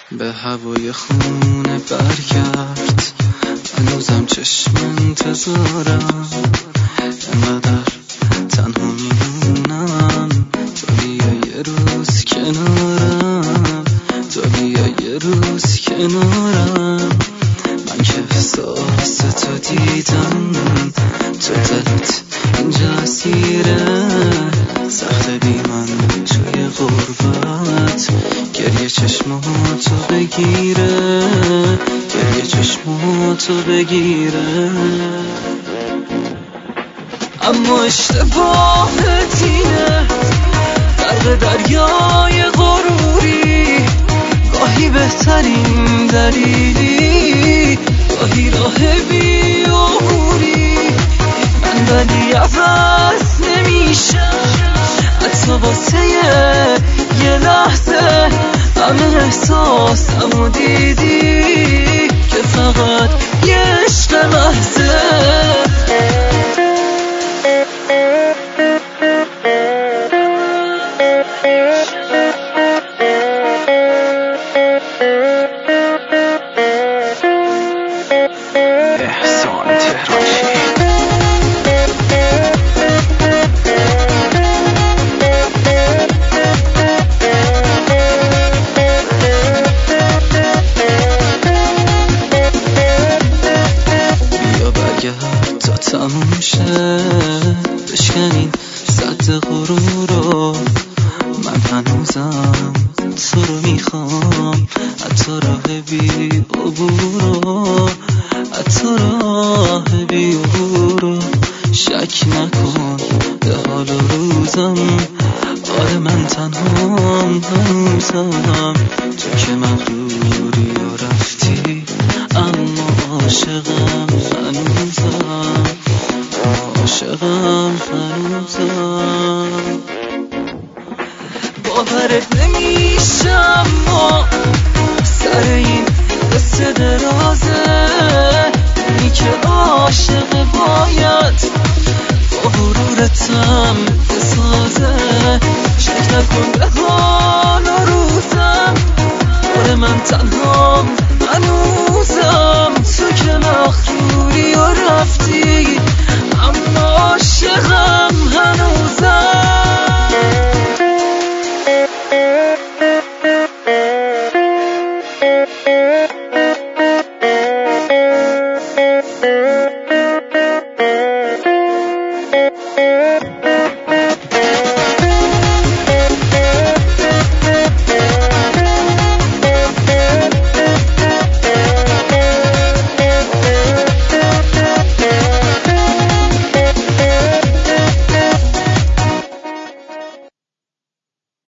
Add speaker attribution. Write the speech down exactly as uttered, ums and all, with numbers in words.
Speaker 1: به هوای خونه برگرد، هنوزم چشم انتظارم، انقدر تنها میمونم، تو بیا یه روز کنارم، تو بیا یه روز کنارم. من که احساس تو دیدم، تو دلت اینجا اسیره، سخت بی من توی غربت، گریه چشماتو بگیره، گریه چشماتو بگیره. اما اشتباهت اینه، غرق دریای غروری، گاهی بهترین دلیلی، گاهی راه بیعبوری. من ولی عوض نمیشم، حتی واسه یه لحظه همه احساسمو دیدی که فقط یه عشق محضه. احسان تهرانی. تا تموم شه بشکنین سد غرور رو، من هنوزم تو رو میخوام، حتی راه بی عبور رو، حتی راه بی عبور رو. شک نکن به حال و روزم، آره من تنهام هنوزم، تو که مغروری و رفتی، اما عاشقم هنوزم، عاشقم هنوزم. باورت نمیشم ما سر این قصه درازه، اینی که عاشق باید با غرورتم بسازه. شک نکن به حال و روزم، آره من تنهام هنوزم، تو که مغروری و رفتی، اما عاشقم هنوزم.